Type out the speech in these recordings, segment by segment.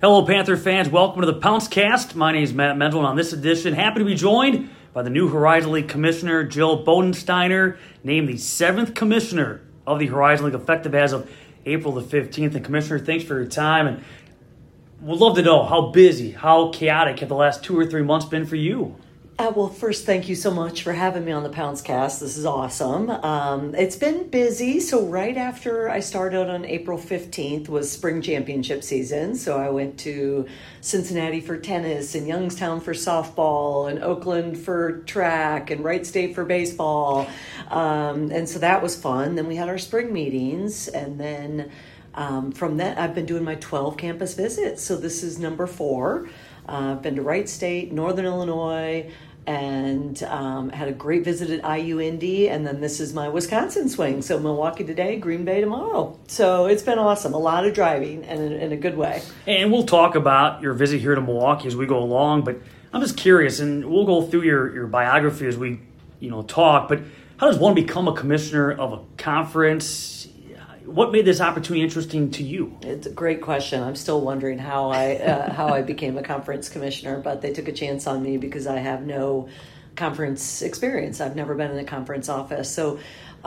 Hello, Panther fans. Welcome to the Pounce Cast. My name is Matt Menzel, and on this edition, happy to be joined by the new Horizon League Commissioner, Jill Bodensteiner, named the 7th Commissioner of the Horizon League, effective as of April the 15th. And Commissioner, thanks for your time, and we'd love to know how busy, how chaotic have the last 2 or 3 months been for you? Well, first, thank you so much for having me on the Pounce Cast. This is awesome. It's been busy. So right after I started on April 15th was spring championship season. So I went to Cincinnati for tennis and Youngstown for softball and Oakland for track and Wright State for baseball. And so that was fun. Then we had our spring meetings. And then from that, I've been doing my 12 campus visits. So this is number 4. I've been to Wright State, Northern Illinois, and had a great visit at IU Indy, and then this is my Wisconsin swing. So Milwaukee today, Green Bay tomorrow. So it's been awesome. A lot of driving and in a good way. And we'll talk about your visit here to Milwaukee as we go along, but I'm just curious, and we'll go through your biography as we talk, but how does one become a commissioner of a conference? What made this opportunity interesting to you? It's a great question. I'm still wondering how I became a conference commissioner, but they took a chance on me because I have no conference experience. I've never been in a conference office. So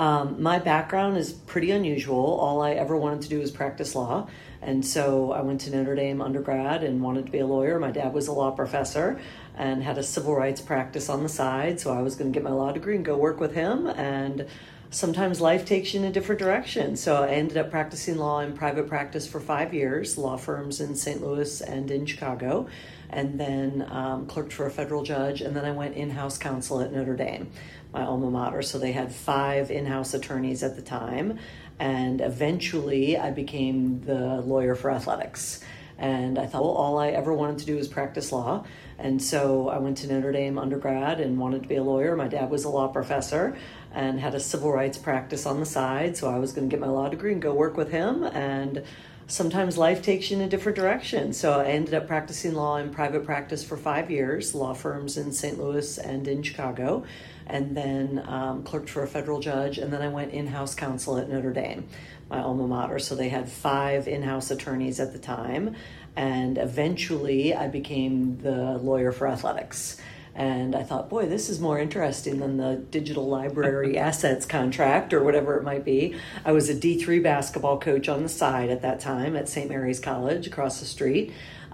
my background is pretty unusual. All I ever wanted to do was practice law. And so I went to Notre Dame undergrad and wanted to be a lawyer. My dad was a law professor and had a civil rights practice on the side. So I was going to get my law degree and go work with him. And sometimes life takes you in a different direction. So I ended up practicing law in private practice for 5 years, law firms in St. Louis and in Chicago, and then clerked for a federal judge. And then I went in-house counsel at Notre Dame, my alma mater. So they had 5 in-house attorneys at the time. And eventually I became the lawyer for athletics. And I thought, well, all I ever wanted to do was practice law. And so I went to Notre Dame undergrad and wanted to be a lawyer. My dad was a law professor and had a civil rights practice on the side. So I was going to get my law degree and go work with him. And sometimes life takes you in a different direction. So I ended up practicing law in private practice for 5 years, law firms in St. Louis and in Chicago, and then clerked for a federal judge. And then I went in-house counsel at Notre Dame, my alma mater. So they had 5 in-house attorneys at the time. And eventually I became the lawyer for athletics. And I thought, boy, this is more interesting than the digital library assets contract or whatever it might be. I was a D3 basketball coach on the side at that time at St. Mary's College across the street.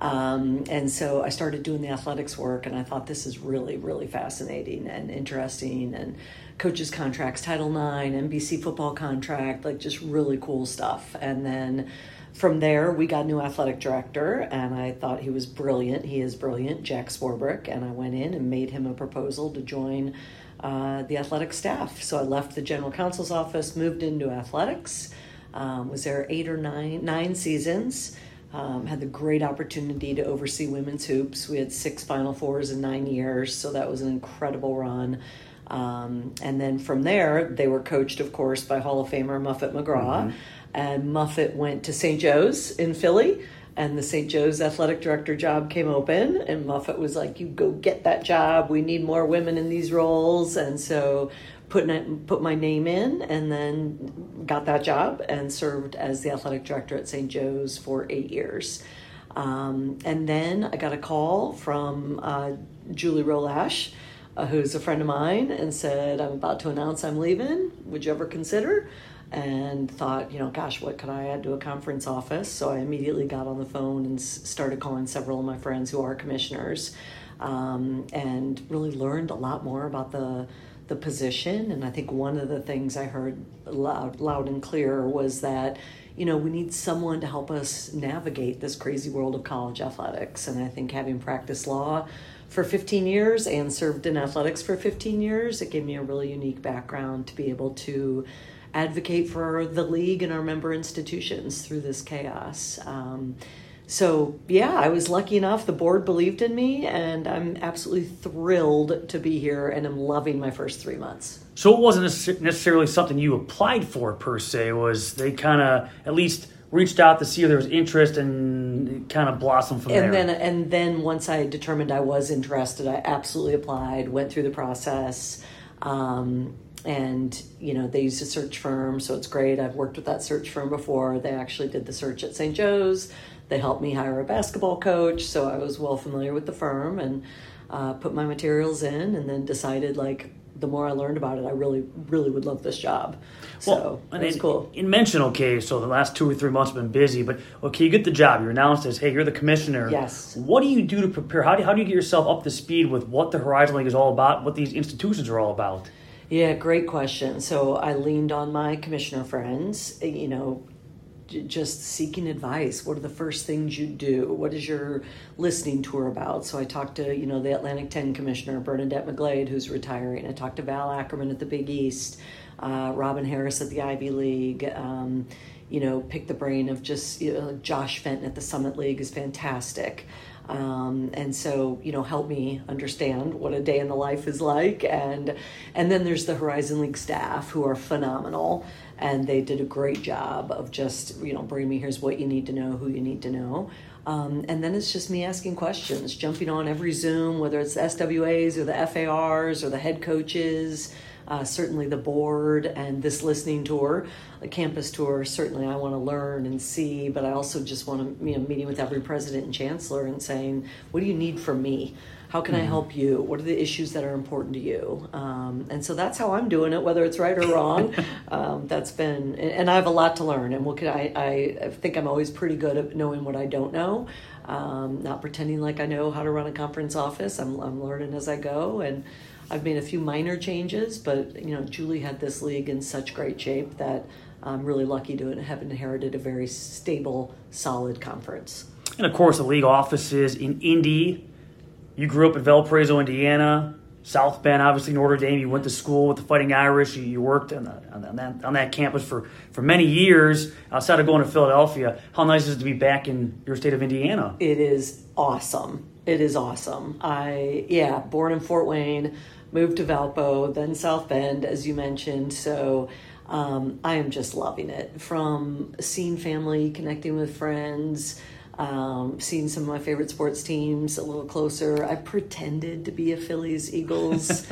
And so I started doing the athletics work, and I thought this is really, really fascinating and interesting. And coaches contracts, Title IX, NBC football contract, like just really cool stuff. And then from there, we got a new athletic director, and I thought he was brilliant. He is brilliant, Jack Swarbrick, and I went in and made him a proposal to join the athletic staff. So I left the general counsel's office, moved into athletics, was there 8 or 9 seasons, had the great opportunity to oversee women's hoops. We had 6 Final Fours in 9 years, so that was an incredible run. And then from there, they were coached, of course, by Hall of Famer Muffet McGraw. Mm-hmm. And Muffet went to St. Joe's in Philly, and the St. Joe's athletic director job came open, and Muffet was like, you go get that job. We need more women in these roles. And so put my name in, and then got that job and served as the athletic director at St. Joe's for 8 years. And then I got a call from Julie Rolash, who's a friend of mine, and said, I'm about to announce I'm leaving. Would you ever consider? And thought, gosh, what could I add to a conference office? So I immediately got on the phone and started calling several of my friends who are commissioners, and really learned a lot more about the position. And I think one of the things I heard loud and clear was that, we need someone to help us navigate this crazy world of college athletics. And I think having practiced law for 15 years and served in athletics for 15 years, it gave me a really unique background to be able to advocate for the league and our member institutions through this chaos. So I was lucky enough. The board believed in me, and I'm absolutely thrilled to be here, and I'm loving my first 3 months. So it wasn't necessarily something you applied for per se. Was they kind of at least reached out to see if there was interest and kind of blossomed from there? And then once I determined I was interested, I absolutely applied, went through the process. And, they use a search firm, so it's great. I've worked with that search firm before. They actually did the search at St. Joe's. They helped me hire a basketball coach, so I was well familiar with the firm and put my materials in, and then decided, the more I learned about it, I really, really would love this job. So it was cool. You mentioned, so the last 2 or 3 months have been busy, but you get the job. You're announced as, hey, you're the commissioner. Yes. What do you do to prepare? How do you get yourself up to speed with what the Horizon League is all about, what these institutions are all about? Yeah, great question. So I leaned on my commissioner friends, just seeking advice. What are the first things you do? What is your listening tour about? So I talked to, the Atlantic 10 commissioner, Bernadette McGlade, who's retiring. I talked to Val Ackerman at the Big East, Robin Harris at the Ivy League, pick the brain of just, Josh Fenton at the Summit League is fantastic. And so, help me understand what a day in the life is like. And then there's the Horizon League staff who are phenomenal, and they did a great job of just, bring me, here's what you need to know, who you need to know. And then it's just me asking questions, jumping on every Zoom, whether it's the SWAs or the FARs or the head coaches, certainly the board, and this listening tour, a campus tour. Certainly I want to learn and see, but I also just want to, meeting with every president and chancellor and saying, what do you need from me? How can I help you? What are the issues that are important to you? And so that's how I'm doing it, whether it's right or wrong. That's been, and I have a lot to learn, and I think I'm always pretty good at knowing what I don't know, not pretending like I know how to run a conference office. I'm learning as I go, and I've made a few minor changes, but Julie had this league in such great shape that I'm really lucky to have inherited a very stable, solid conference. And of course, the league offices in Indy. You grew up in Valparaiso, Indiana. South Bend, obviously Notre Dame. You went to school with the Fighting Irish. You worked on that campus for many years outside of going to Philadelphia. How nice is it to be back in your state of Indiana? It is awesome. It is awesome. Born in Fort Wayne, moved to Valpo, then South Bend, as you mentioned. So I am just loving it. From seeing family, connecting with friends, seeing some of my favorite sports teams a little closer. I pretended to be a Phillies, Eagles,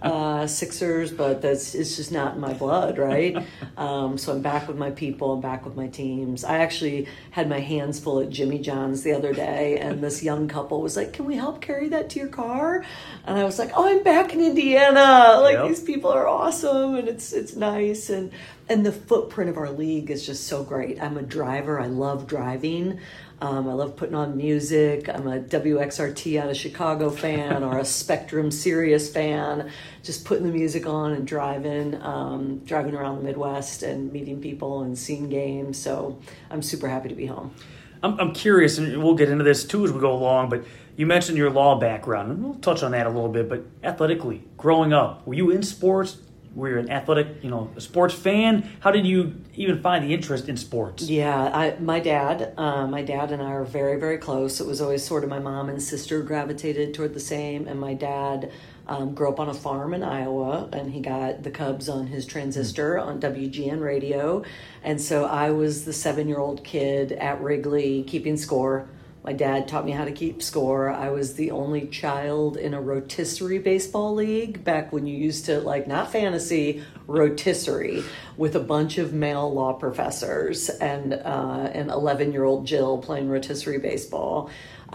Sixers, but it's just not in my blood, right? So I'm back with my people, I'm back with my teams. I actually had my hands full at Jimmy John's the other day, and this young couple was like, can we help carry that to your car? And I was like, oh, I'm back in Indiana. These people are awesome, and it's nice. And the footprint of our league is just so great. I'm a driver. I love driving. I love putting on music. I'm a WXRT out of Chicago fan or a Spectrum Sirius fan, just putting the music on and driving around the Midwest and meeting people and seeing games. So I'm super happy to be home. I'm curious, and we'll get into this too as we go along, but you mentioned your law background, and we'll touch on that a little bit, but athletically, growing up, were you in sports? Were you an athletic, a sports fan? How did you even find the interest in sports? Yeah, my dad and I are very, very close. It was always sort of my mom and sister gravitated toward the same, and my dad grew up on a farm in Iowa, and he got the Cubs on his transistor on WGN radio, and so I was the 7-year-old kid at Wrigley keeping score. My dad taught me how to keep score. I was the only child in a rotisserie baseball league back when you used to, not fantasy, rotisserie, with a bunch of male law professors and an 11-year-old Jill playing rotisserie baseball.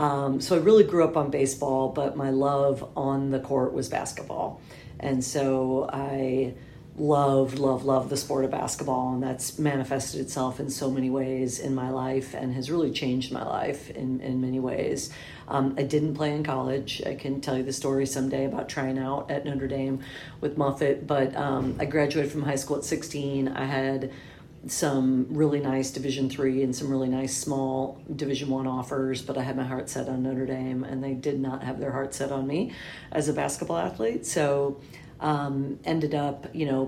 So I really grew up on baseball, but my love on the court was basketball. And so I love the sport of basketball, and that's manifested itself in so many ways in my life and has really changed my life in many ways. I didn't play in college. I can tell you the story someday about trying out at Notre Dame with Muffet, but I graduated from high school at 16. I had some really nice Division III and some really nice small Division I offers, but I had my heart set on Notre Dame, and they did not have their heart set on me as a basketball athlete. So ended up,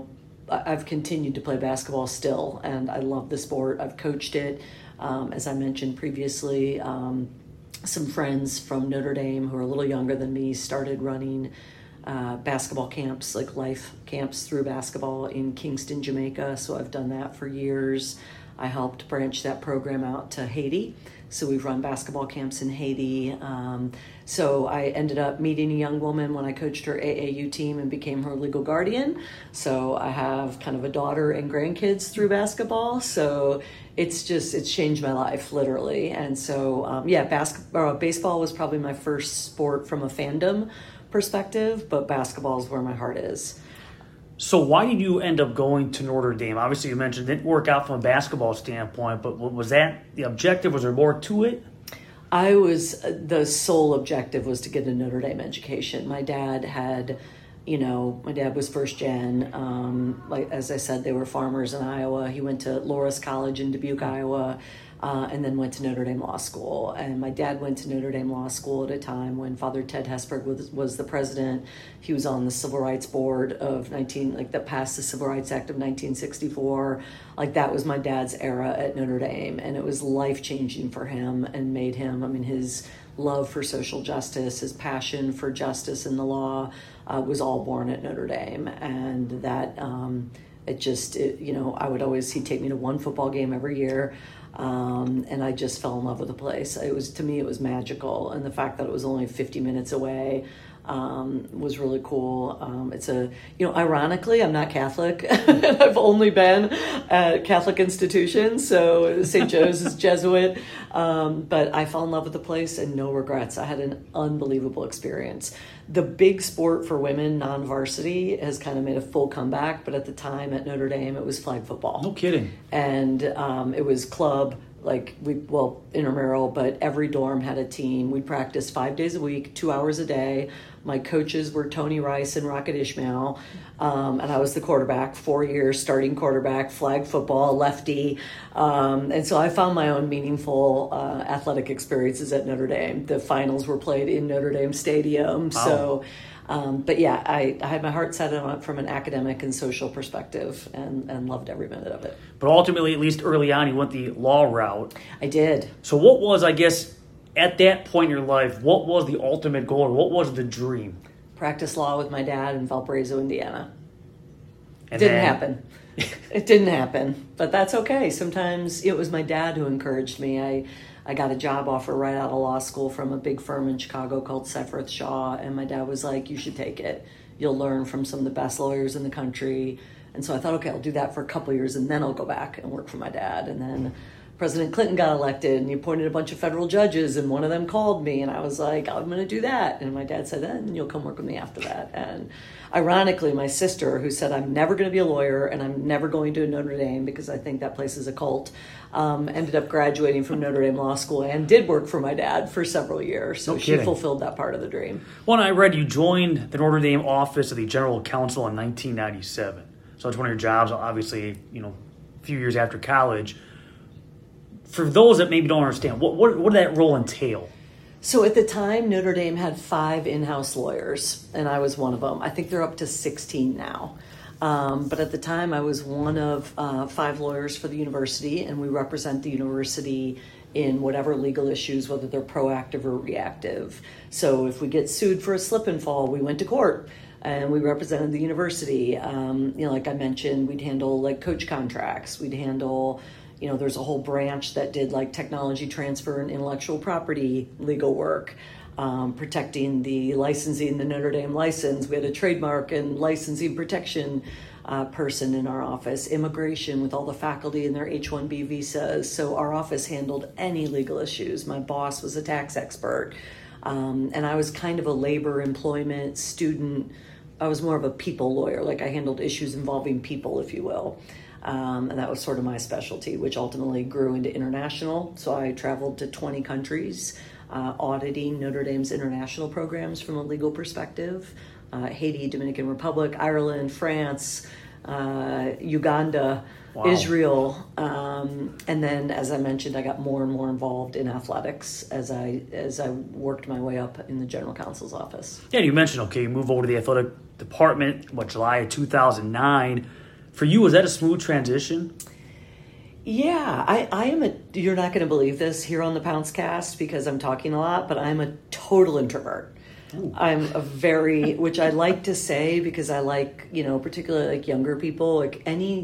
I've continued to play basketball still, and I love the sport. I've coached it. As I mentioned previously, some friends from Notre Dame who are a little younger than me started running basketball camps, life camps through basketball in Kingston, Jamaica. So I've done that for years. I helped branch that program out to Haiti. So we've run basketball camps in Haiti. So I ended up meeting a young woman when I coached her AAU team and became her legal guardian. So I have kind of a daughter and grandkids through basketball. So it's changed my life, literally. And so, baseball was probably my first sport from a fandom perspective, but basketball is where my heart is. So why did you end up going to Notre Dame? Obviously, you mentioned it didn't work out from a basketball standpoint, but was that the objective? Was there more to it? The sole objective was to get a Notre Dame education. My dad was first gen. As I said, they were farmers in Iowa. He went to Loras College in Dubuque, Iowa, and then went to Notre Dame Law School. And my dad went to Notre Dame Law School at a time when Father Ted Hesburgh was the president. He was on the Civil Rights Board that passed the Civil Rights Act of 1964. That was my dad's era at Notre Dame, and it was life-changing for him and made him, his love for social justice, his passion for justice in the law was all born at Notre Dame. And that he'd take me to one football game every year. And I just fell in love with the place. It was magical. And the fact that it was only 50 minutes away, was really cool. Ironically, I'm not Catholic. I've only been at Catholic institutions. So St. Joe's is Jesuit. But I fell in love with the place and no regrets. I had an unbelievable experience. The big sport for women, non-varsity, has kind of made a full comeback. But at the time at Notre Dame, it was flag football. No kidding. And it was club, intramural, but every dorm had a team. We practiced 5 days a week, 2 hours a day. My coaches were Tony Rice and Rocket Ishmael, and I was the quarterback, 4 years, starting quarterback, flag football, lefty. And so I found my own meaningful athletic experiences at Notre Dame. The finals were played in Notre Dame Stadium. Wow. So, I had my heart set on it from an academic and social perspective and loved every minute of it. But ultimately, at least early on, you went the law route. I did. So what was, at that point in your life, what was the ultimate goal or what was the dream? Practice law with my dad in Valparaiso, Indiana. It didn't happen. It didn't happen, but that's okay. Sometimes it was my dad who encouraged me. I got a job offer right out of law school from a big firm in Chicago called Seyfarth Shaw, and my dad was like, you should take it. You'll learn from some of the best lawyers in the country. And so I thought, okay, I'll do that for a couple of years, and then I'll go back and work for my dad. And then President Clinton got elected, and he appointed a bunch of federal judges, and one of them called me, and I was like, I'm going to do that. And my dad said, then you'll come work with me after that. And ironically, my sister, who said, I'm never going to be a lawyer, and I'm never going to Notre Dame because I think that place is a cult, ended up graduating from Notre Dame Law School and did work for my dad for several years. So she fulfilled that part of the dream. Well, I read you joined the Notre Dame office of the General Counsel in 1997. So it's one of your jobs, obviously, a few years after college. For those that maybe don't understand, what did that role entail? So at the time, Notre Dame had 5 in-house lawyers, and I was one of them. I think they're up to 16 now. But at the time, I was one of 5 lawyers for the university, and we represent the university in whatever legal issues, whether they're proactive or reactive. So if we get sued for a slip and fall, we went to court. And we represented the university. Like I mentioned, we'd handle coach contracts. We'd handle, there's a whole branch that did technology transfer and intellectual property legal work, protecting the licensing, the Notre Dame license. We had a trademark and licensing protection person in our office, immigration with all the faculty and their H-1B visas. So our office handled any legal issues. My boss was a tax expert. And I was kind of a labor, employment, student. I was more of a people lawyer. I handled issues involving people, if you will. And that was sort of my specialty, which ultimately grew into international. So I traveled to 20 countries, auditing Notre Dame's international programs from a legal perspective. Haiti, Dominican Republic, Ireland, France, Uganda, wow. Israel. And then, as I mentioned, I got more and more involved in athletics as I worked my way up in the general counsel's office. Yeah, you mentioned, you move over to the athletic department, July of 2009. For you, was that a smooth transition? Yeah, I am you're not going to believe this here on the Pounce Cast because I'm talking a lot, but I'm a total introvert. Ooh. I'm a very, which I like to say because I like, particularly younger people, any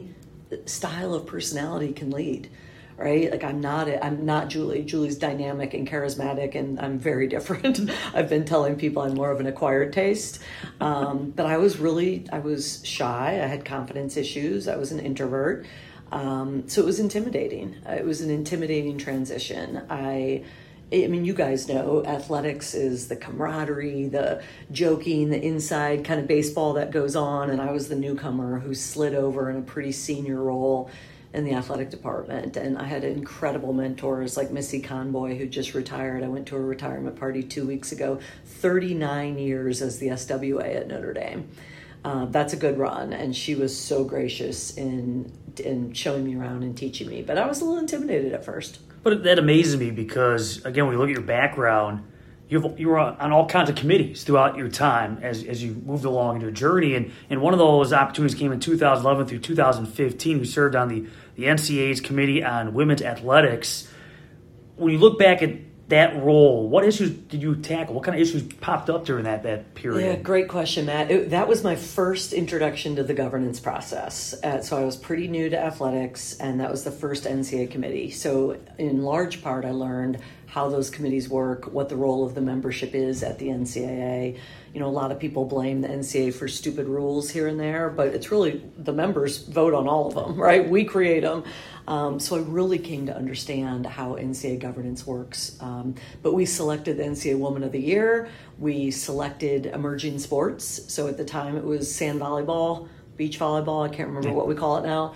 style of personality can lead. Right? Like I'm not Julie. Julie's dynamic and charismatic, and I'm very different. I've been telling people I'm more of an acquired taste. But I was shy. I had confidence issues. I was an introvert. So it was intimidating. It was an intimidating transition. I mean, you guys know athletics is the camaraderie, the joking, the inside kind of baseball that goes on. And I was the newcomer who slid over in a pretty senior role in the athletic department. And I had incredible mentors like Missy Conboy, who just retired. I went to a retirement party 2 weeks ago, 39 years as the SWA at Notre Dame. That's a good run. And she was so gracious in showing me around and teaching me. But I was a little intimidated at first. But that amazes me because, again, when you look at your background, you were on all kinds of committees throughout your time as you moved along in your journey. And one of those opportunities came in 2011 through 2015. You served on the NCAA's Committee on Women's Athletics. When you look back at that role, what issues did you tackle? What kind of issues popped up during that period? Yeah, great question, Matt. That was my first introduction to the governance process. So I was pretty new to athletics, and that was the first NCAA committee. So in large part, I learned how those committees work, what the role of the membership is at the NCAA. You know, a lot of people blame the NCAA for stupid rules here and there, but it's really the members vote on all of them, right? We create them. So I really came to understand how NCAA governance works. But we selected the NCAA Woman of the Year. We selected emerging sports. So at the time it was sand volleyball, beach volleyball, I can't remember what we call it now.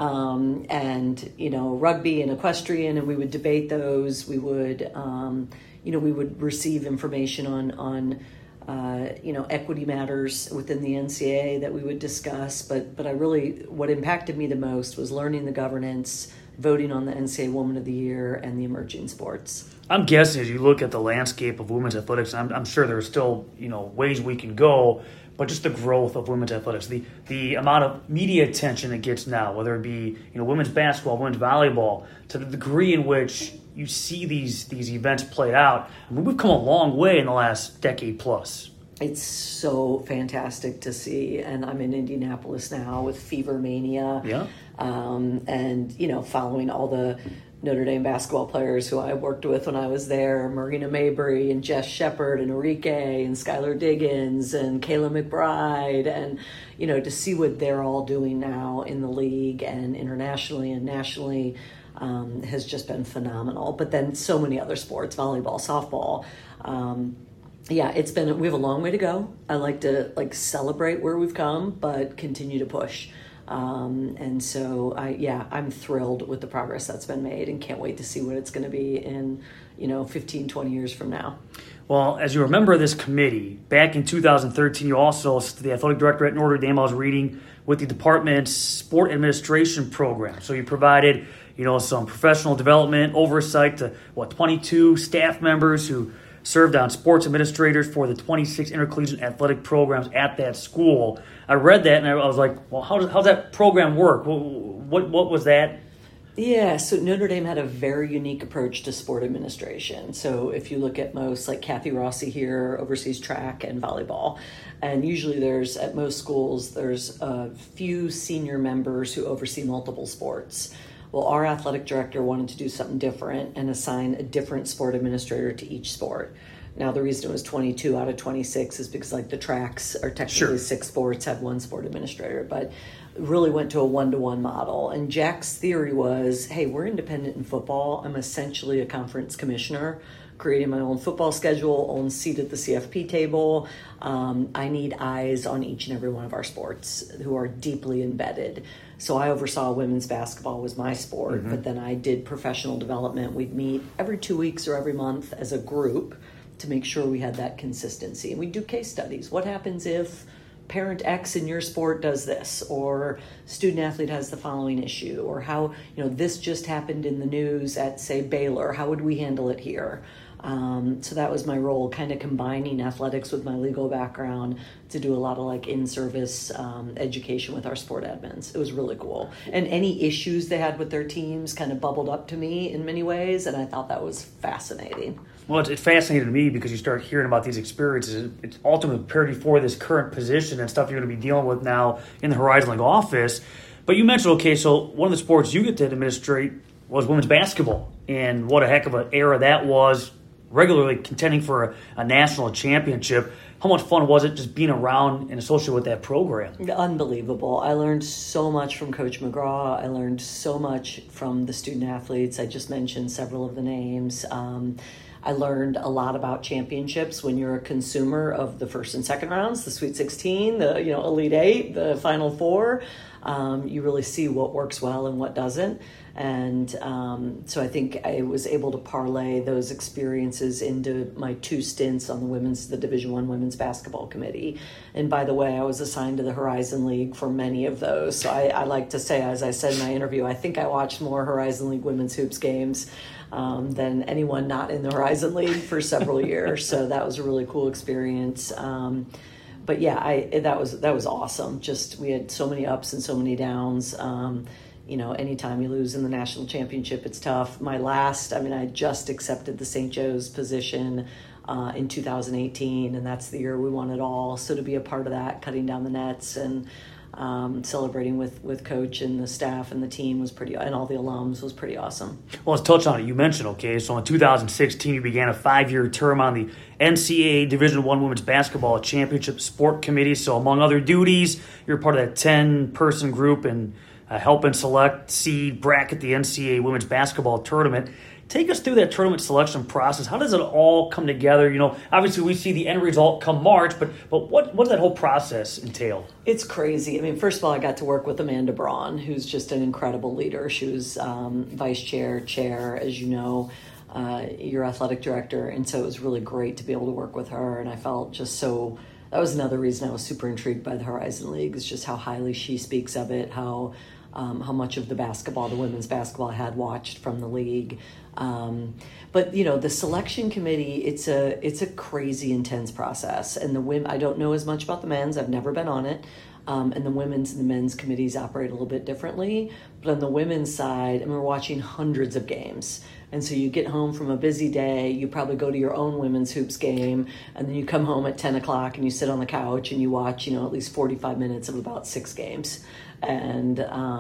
And, you know, rugby and equestrian, and we would debate those. We would, we would receive information on equity matters within the NCAA that we would discuss. But what impacted me the most was learning the governance, voting on the NCAA Woman of the Year, and the emerging sports. I'm guessing as you look at the landscape of women's athletics, I'm sure there are still, ways we can go, but just the growth of women's athletics, the amount of media attention it gets now, whether it be, women's basketball, women's volleyball, to the degree in which you see these events played out. I mean, we've come a long way in the last decade plus. It's so fantastic to see, and I'm in Indianapolis now with Fever Mania. Yeah. And following all the Notre Dame basketball players who I worked with when I was there, Marina Mabry and Jess Shepard and Enrique and Skylar Diggins and Kayla McBride, and to see what they're all doing now in the league and internationally and nationally has just been phenomenal. But then so many other sports, volleyball, softball. We have a long way to go. I like to celebrate where we've come, but continue to push. And so I'm thrilled with the progress that's been made and can't wait to see what it's going to be in, 15, 20 years from now. Well, as you remember this committee, back in 2013, you also assisted the athletic director at Notre Dame. I was reading with the department's sport administration program. So you provided, some professional development oversight to 22 staff members who served on sports administrators for the 26 intercollegiate athletic programs at that school. I read that and I was like, well, how does that program work? What was that? Yeah, so Notre Dame had a very unique approach to sport administration. So if you look at most, like Kathy Rossi here oversees track and volleyball. And usually at most schools, there's a few senior members who oversee multiple sports. Well, our athletic director wanted to do something different and assign a different sport administrator to each sport. Now, the reason it was 22 out of 26 is because the tracks are technically 6 sports, have one sport administrator, but really went to a one-to-one model. And Jack's theory was, hey, we're independent in football. I'm essentially a conference commissioner, creating my own football schedule, own seat at the CFP table. I need eyes on each and every one of our sports who are deeply embedded. So I oversaw women's basketball was my sport, but then I did professional development. We'd meet every 2 weeks or every month as a group to make sure we had that consistency. And we'd do case studies. What happens if parent X in your sport does this, or student athlete has the following issue, or how, this just happened in the news at, say, Baylor. How would we handle it here? So that was my role, kind of combining athletics with my legal background to do a lot of in-service education with our sport admins. It was really cool. And any issues they had with their teams kind of bubbled up to me in many ways, and I thought that was fascinating. Well, it fascinated me because you start hearing about these experiences. It's ultimately prepared you for this current position and stuff you're going to be dealing with now in the Horizon League office. But you mentioned, okay, so one of the sports you get to administrate was women's basketball. And what a heck of an era that was, regularly contending for a national championship. How much fun was it just being around and associated with that program? Unbelievable. I learned so much from Coach McGraw. I learned so much from the student athletes. I just mentioned several of the names. I learned a lot about championships when you're a consumer of the first and second rounds, the Sweet 16, the Elite Eight, the Final Four. You really see what works well and what doesn't. And so I think I was able to parlay those experiences into my 2 stints on the Division I Women's Basketball Committee. And by the way, I was assigned to the Horizon League for many of those. So I like to say, as I said in my interview, I think I watched more Horizon League women's hoops games than anyone not in the Horizon League for several years. So that was a really cool experience. But yeah, that was awesome. Just we had so many ups and so many downs. Anytime you lose in the national championship, it's tough. I just accepted the St. Joe's position in 2018, and that's the year we won it all. So to be a part of that, cutting down the nets and celebrating with Coach and the staff and the team and all the alums was pretty awesome. Well, let's touch on it. You mentioned, okay, so in 2016 you began a 5-year term on the NCAA Division I Women's Basketball Championship Sport Committee. So among other duties, you're part of that 10-person group and help and select, seed, bracket the NCAA Women's Basketball Tournament. Take us through that tournament selection process. How does it all come together? Obviously we see the end result come March, but what does that whole process entail? It's crazy. First of all, I got to work with Amanda Braun, who's just an incredible leader. She was vice chair, as you know, your athletic director. And so it was really great to be able to work with her. And I felt just so, that was another reason I was super intrigued by the Horizon League, is just how highly she speaks of it, how much of the women's basketball I had watched from the league. But the selection committee, it's a crazy intense process. And the women, I don't know as much about the men's. I've never been on it. And the women's and the men's committees operate a little bit differently. But on the women's side, we're watching hundreds of games. And so you get home from a busy day, you probably go to your own women's hoops game, and then you come home at 10 o'clock and you sit on the couch and you watch, at least 45 minutes of about 6 games. And,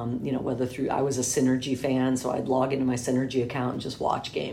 I was a Synergy fan, so I'd log into my Synergy account and just watch game.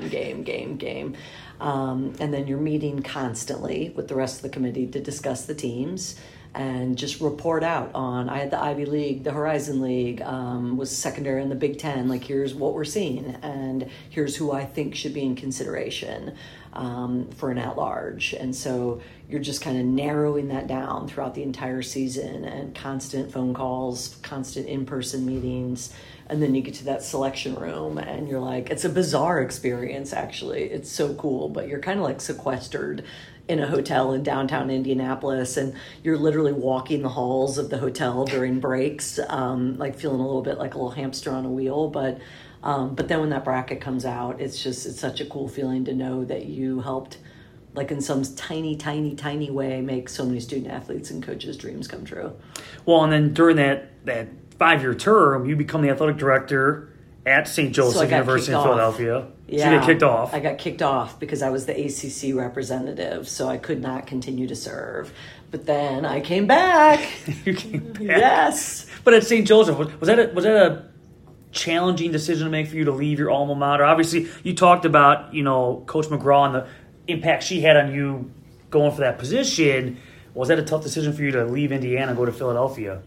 And then you're meeting constantly with the rest of the committee to discuss the teams and just report out on, I had the Ivy League, the Horizon League, was secondary in the Big Ten. Like, here's what we're seeing, and here's who I think should be in consideration for an at-large. And so you're just kind of narrowing that down throughout the entire season, and constant phone calls, constant in-person meetings. And then you get to that selection room and you're like, it's a bizarre experience, actually. It's so cool, but you're kind of like sequestered in a hotel in downtown Indianapolis, and you're literally walking the halls of the hotel during breaks, like feeling a little bit like a little hamster on a wheel. But then when that bracket comes out, it's such a cool feeling to know that you helped, like in some tiny way, make so many student athletes and coaches' dreams come true. Well, and then during that 5-year term, you become the athletic director at St. Joseph University in Philadelphia. Yeah, so you get kicked off. I got kicked off because I was the ACC representative, so I could not continue to serve. But then I came back. You came back. Yes. But at St. Joseph, was that a challenging decision to make for you to leave your alma mater? Obviously, you talked about Coach McGraw and the impact she had on you going for that position. Was that a tough decision for you to leave Indiana and go to Philadelphia?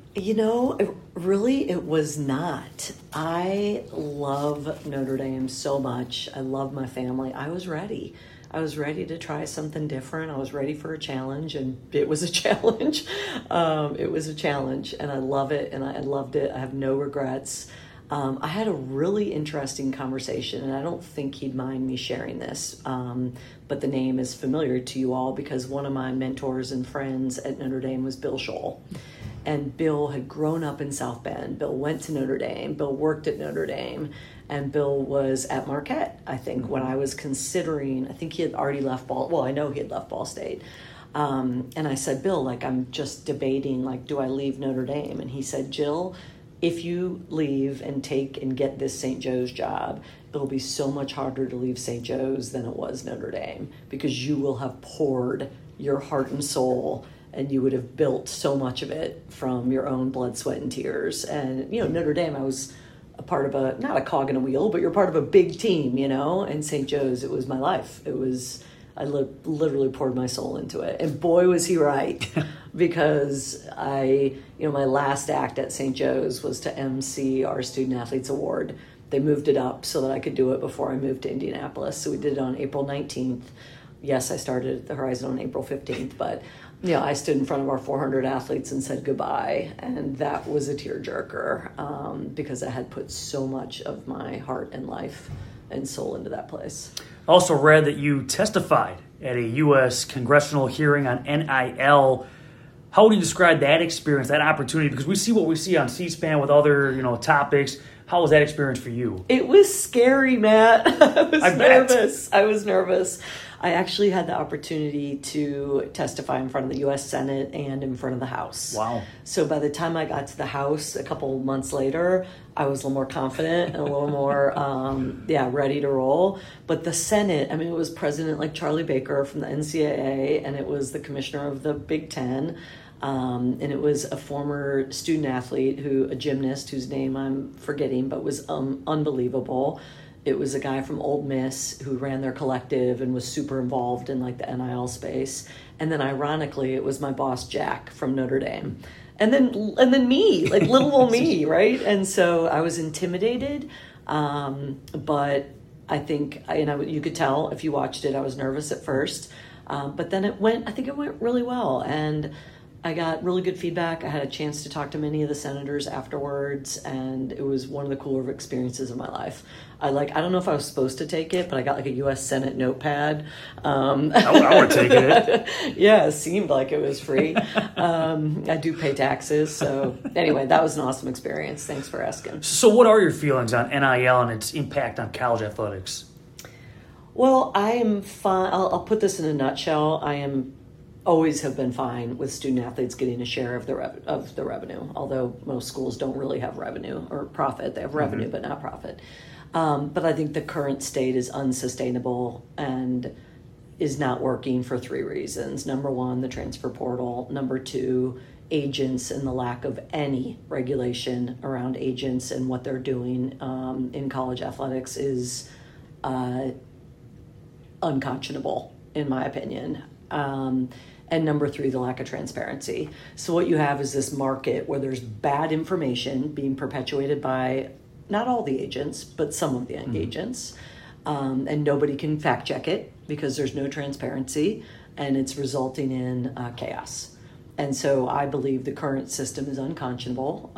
It was not. I love Notre Dame so much. I love my family. I was ready. I was ready to try something different. I was ready for a challenge, and it was a challenge. It was a challenge, and I love it, and I loved it. I have no regrets. I had a really interesting conversation, and I don't think he'd mind me sharing this, but the name is familiar to you all because one of my mentors and friends at Notre Dame was Bill Scholl. And Bill had grown up in South Bend. Bill went to Notre Dame. Bill worked at Notre Dame. And Bill was at Marquette, I think, when I was considering, I think he had already left I know he had left Ball State. And I said, Bill, I'm just debating, do I leave Notre Dame? And he said, Jill, if you leave and take and get this St. Joe's job, it'll be so much harder to leave St. Joe's than it was Notre Dame, because you will have poured your heart and soul and you would have built so much of it from your own blood, sweat, and tears. And, Notre Dame, I was a part of not a cog in a wheel, but you're part of a big team, and St. Joe's, it was my life. I literally poured my soul into it. And boy, was he right, because my last act at St. Joe's was to MC our Student Athletes Award. They moved it up so that I could do it before I moved to Indianapolis. So we did it on April 19th. Yes, I started at the Horizon on April 15th, but I stood in front of our 400 athletes and said goodbye. And that was a tearjerker because I had put so much of my heart and life and soul into that place. I also read that you testified at a U.S. congressional hearing on NIL. How would you describe that experience, that opportunity? Because we see what we see on C-SPAN with other, topics. How was that experience for you? It was scary, Matt. I was nervous. I actually had the opportunity to testify in front of the U.S. Senate and in front of the House. Wow. So by the time I got to the House a couple months later, I was a little more confident and a little more, ready to roll. But the Senate, it was President like Charlie Baker from the NCAA, and it was the commissioner of the Big Ten. And it was a former student athlete, a gymnast whose name I'm forgetting, but was unbelievable. It was a guy from Ole Miss who ran their collective and was super involved in like the NIL space. And then ironically, it was my boss, Jack, from Notre Dame. And then me, like little old me, right? And so I was intimidated, but I think, you could tell if you watched it, I was nervous at first. But then it went really well. And I got really good feedback. I had a chance to talk to many of the senators afterwards, and it was one of the cooler experiences of my life. I don't know if I was supposed to take it, but I got like a U.S. Senate notepad. I would take it. Yeah, it seemed like it was free. I do pay taxes. So anyway, that was an awesome experience. Thanks for asking. So what are your feelings on NIL and its impact on college athletics? Well, I am fine. I'll put this in a nutshell. Always have been fine with student athletes getting a share of the revenue, although most schools don't really have revenue or profit. They have revenue, but not profit. But I think the current state is unsustainable and is not working for three reasons. Number one, the transfer portal. Number two, agents and the lack of any regulation around agents and what they're doing in college athletics is unconscionable, in my opinion. And number three, the lack of transparency. So what you have is this market where there's bad information being perpetuated by not all the agents, but some of the agents. And nobody can fact check it because there's no transparency, and it's resulting in chaos. And so I believe the current system is unsustainable,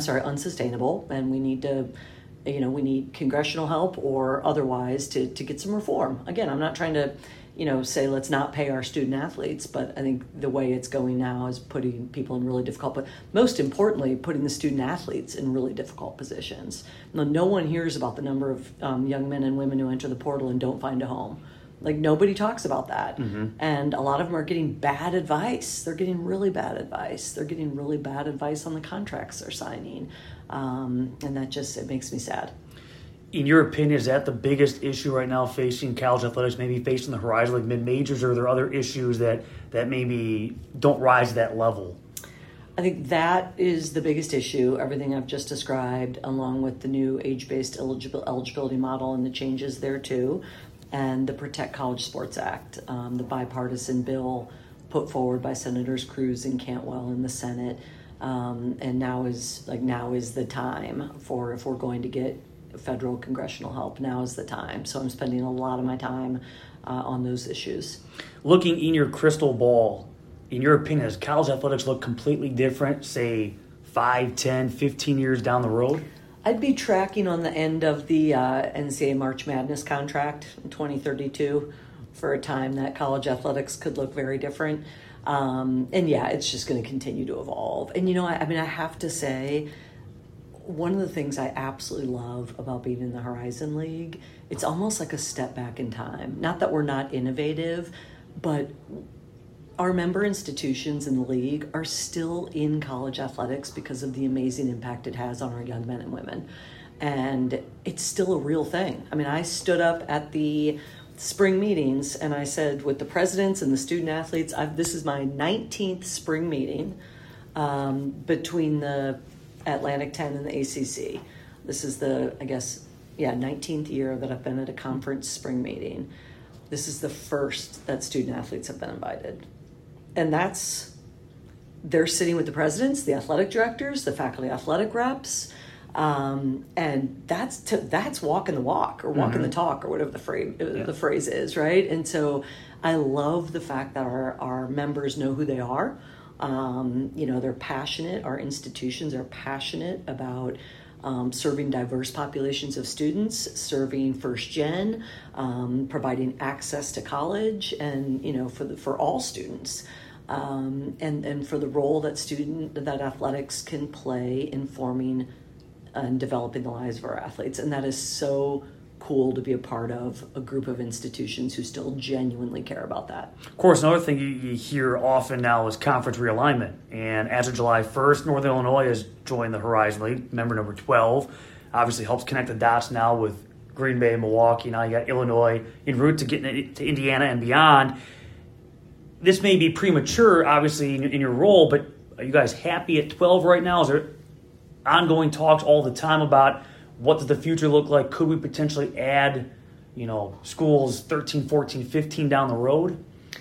and we need to, we need congressional help or otherwise to get some reform. Again, I'm not trying to say let's not pay our student athletes, but I think the way it's going now is putting people in really difficult, but most importantly, putting the student athletes in really difficult positions. Now, no one hears about the number of young men and women who enter the portal and don't find a home. Like, nobody talks about that. Mm-hmm. And a lot of them are getting bad advice. They're getting really bad advice. They're getting really bad advice on the contracts they're signing. And that it makes me sad. In your opinion, is that the biggest issue right now facing college athletics, maybe facing the Horizon League mid-majors, or are there other issues that maybe don't rise to that level? I think that is the biggest issue, everything I've just described, along with the new age-based eligibility model and the changes there too, and the Protect College Sports Act, the bipartisan bill put forward by Senators Cruz and Cantwell in the Senate. And now is the time for, if we're going to get federal congressional help, now is the time. So I'm spending a lot of my time on those issues. Looking in your crystal ball, in your opinion, does college athletics look completely different, say 5, 10, 15 years down the road? I'd be tracking on the end of the NCAA March Madness contract in 2032 for a time that college athletics could look very different. And yeah, it's just going to continue to evolve. And I have to say, one of the things I absolutely love about being in the Horizon League, it's almost like a step back in time. Not that we're not innovative, but our member institutions in the league are still in college athletics because of the amazing impact it has on our young men and women. And it's still a real thing. I stood up at the spring meetings, and I said with the presidents and the student athletes, this is my 19th spring meeting between the Atlantic 10 and the ACC. This is the, 19th year that I've been at a conference spring meeting. This is the first that student athletes have been invited. And they're sitting with the presidents, the athletic directors, the faculty athletic reps, and that's walking the walk or walking the talk or whatever the phrase is, right? And so I love the fact that our members know who they are. They're passionate. Our institutions are passionate about serving diverse populations of students, serving first gen, providing access to college, and for all students. And for the role that athletics can play in forming and developing the lives of our athletes. And that is so cool to be a part of a group of institutions who still genuinely care about that. Of course, another thing you hear often now is conference realignment. And as of July 1st, Northern Illinois has joined the Horizon League, member number 12. Obviously helps connect the dots now with Green Bay and Milwaukee. Now you got Illinois en route to getting to Indiana and beyond. This may be premature, obviously, in your role, but are you guys happy at 12 right now? Is there ongoing talks all the time about what does the future look like? Could we potentially add, schools 13, 14, 15 down the road?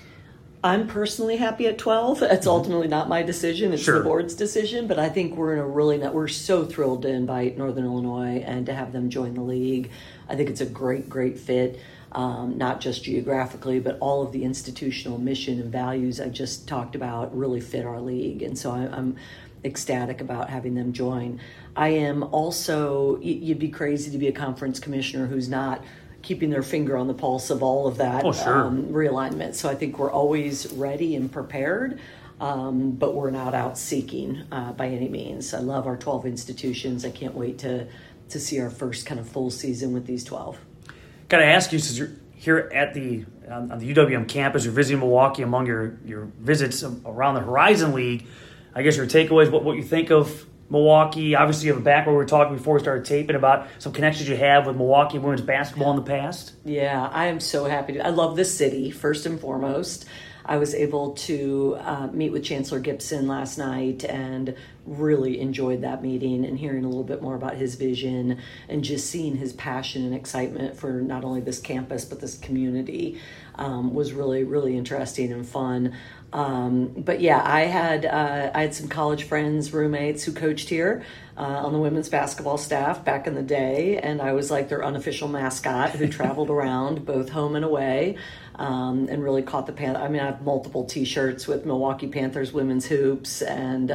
I'm personally happy at 12. It's ultimately not my decision. It's the board's decision. But I think we're so thrilled to invite Northern Illinois and to have them join the league. I think it's a great, great fit. Not just geographically, but all of the institutional mission and values I just talked about really fit our league. And so I'm ecstatic about having them join. I am also, you'd be crazy to be a conference commissioner who's not keeping their finger on the pulse of all of that realignment. So I think we're always ready and prepared, but we're not out seeking by any means. I love our 12 institutions. I can't wait to see our first kind of full season with these 12. Got to ask you, since you're here at on the UWM campus, you're visiting Milwaukee, among your visits around the Horizon League, I guess your takeaways, what you think of Milwaukee. Obviously, you have a background. We were talking before we started taping about some connections you have with Milwaukee women's basketball in the past. Yeah, I am so happy. I love this city, first and foremost. I was able to meet with Chancellor Gibson last night and really enjoyed that meeting and hearing a little bit more about his vision and just seeing his passion and excitement for not only this campus but this community was really, really interesting and fun. But yeah, I had some college friends, roommates who coached here on the women's basketball staff back in the day, and I was like their unofficial mascot who traveled around both home and away. And really caught the Panther. I mean, I have multiple T-shirts with Milwaukee Panthers women's hoops, and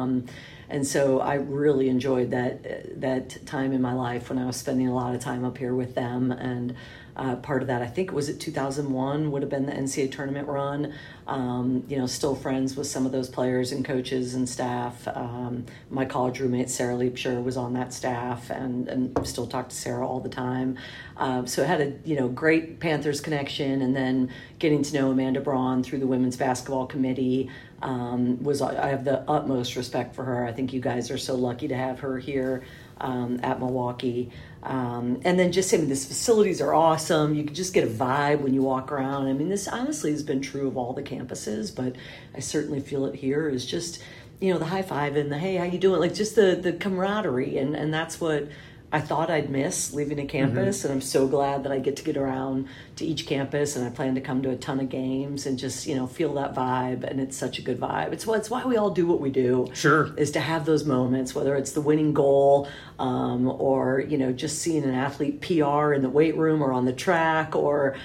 so I really enjoyed that time in my life when I was spending a lot of time up here with them. And part of that, I think, was it 2001 would have been the NCAA tournament run. Still friends with some of those players and coaches and staff. My college roommate Sarah Leapshire was on that staff, and still talk to Sarah all the time. So it had a great Panthers connection, and then getting to know Amanda Braun through the women's basketball committee. I have the utmost respect for her. I think you guys are so lucky to have her here at Milwaukee. And then just saying, these facilities are awesome. You can just get a vibe when you walk around. I mean, this honestly has been true of all the campuses, but I certainly feel it here is just, the high five and the, hey, how you doing? Like just the camaraderie. And that's what I thought I'd miss leaving a campus. And I'm so glad that I get to get around to each campus, and I plan to come to a ton of games and just, feel that vibe. And it's such a good vibe. It's why we all do what we do. Sure. Is to have those moments, whether it's the winning goal, or, just seeing an athlete PR in the weight room or on the track, or,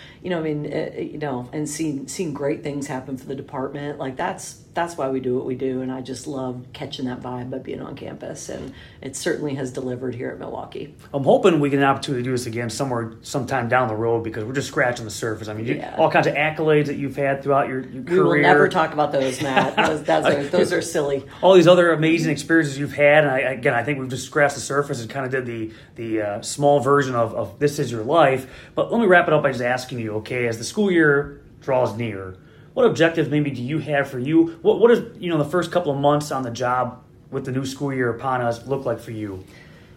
and seeing great things happen for the department. Like that's why we do what we do. And I just love catching that vibe by being on campus. And it certainly has delivered here at Milwaukee. I'm hoping we get an opportunity to do this again sometime down the road, because we're just scratching the surface. I mean, all kinds of accolades that you've had throughout your career. We will never talk about those, Matt. Those are silly. All these other amazing experiences you've had. And I think we've just scratched the surface and kind of did the small version of this is your life. But let me wrap it up by just asking you, okay, as the school year draws near, what objectives maybe do you have for you? What does the first couple of months on the job with the new school year upon us look like for you?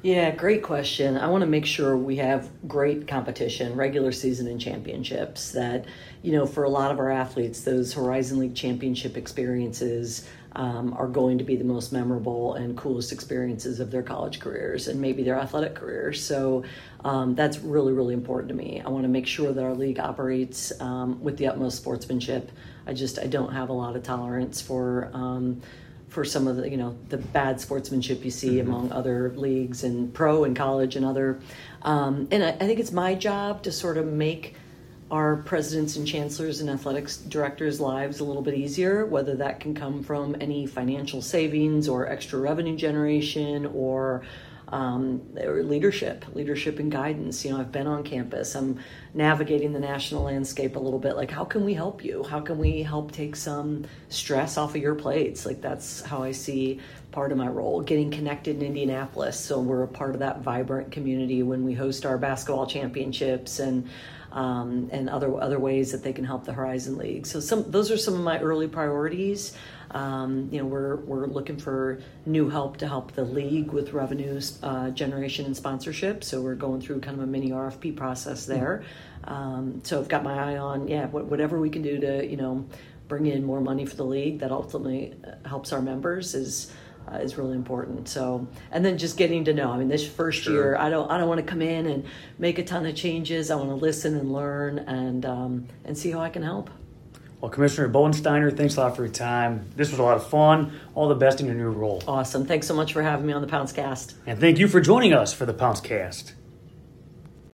Yeah, great question. I want to make sure we have great competition, regular season and championships, that, for a lot of our athletes, those Horizon League championship experiences are going to be the most memorable and coolest experiences of their college careers and maybe their athletic careers. So that's really, really important to me. I want to make sure that our league operates with the utmost sportsmanship. I don't have a lot of tolerance for some of the bad sportsmanship you see among other leagues and pro and college and other. And I think it's my job to sort of make our presidents and chancellors and athletics directors' lives a little bit easier, whether that can come from any financial savings or extra revenue generation or leadership and guidance. I've been on campus. I'm navigating the national landscape a little bit. Like, how can we help you? How can we help take some stress off of your plates? Like, that's how I see part of my role. Getting connected in Indianapolis, so we're a part of that vibrant community when we host our basketball championships and other ways that they can help the Horizon League. So those are some of my early priorities. We're looking for new help to help the league with revenue generation and sponsorship. So we're going through kind of a mini RFP process there. So I've got my eye on whatever we can do to bring in more money for the league that ultimately helps our members is really important. So, and then just getting to know. I mean, this first year, I don't want to come in and make a ton of changes. I want to listen and learn and see how I can help. Well, Commissioner Bodensteiner, thanks a lot for your time. This was a lot of fun. All the best in your new role. Awesome. Thanks so much for having me on the Pounce Cast. And thank you for joining us for the Pounce Cast.